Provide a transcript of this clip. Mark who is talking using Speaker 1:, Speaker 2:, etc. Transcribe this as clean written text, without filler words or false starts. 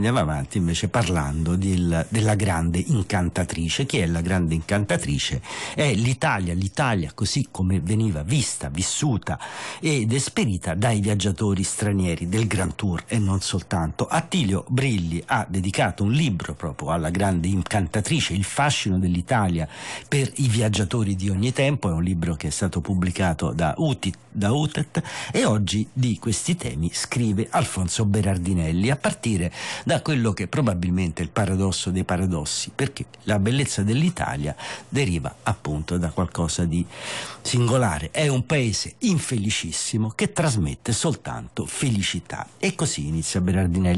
Speaker 1: Andiamo avanti invece parlando della grande incantatrice. Chi è la grande incantatrice? È l'Italia, l'Italia così come veniva vista, vissuta ed esperita dai viaggiatori stranieri del Grand Tour e non soltanto. Attilio Brilli ha dedicato un libro proprio alla grande incantatrice, il fascino dell'Italia per i viaggiatori di ogni tempo. È un libro che è stato pubblicato da UTET e oggi di questi temi scrive Alfonso Berardinelli, a partire da quello che probabilmente è il paradosso dei paradossi, perché la bellezza dell'Italia deriva appunto da qualcosa di singolare. È un paese infelicissimo che trasmette soltanto felicità. E così inizia Berardinelli.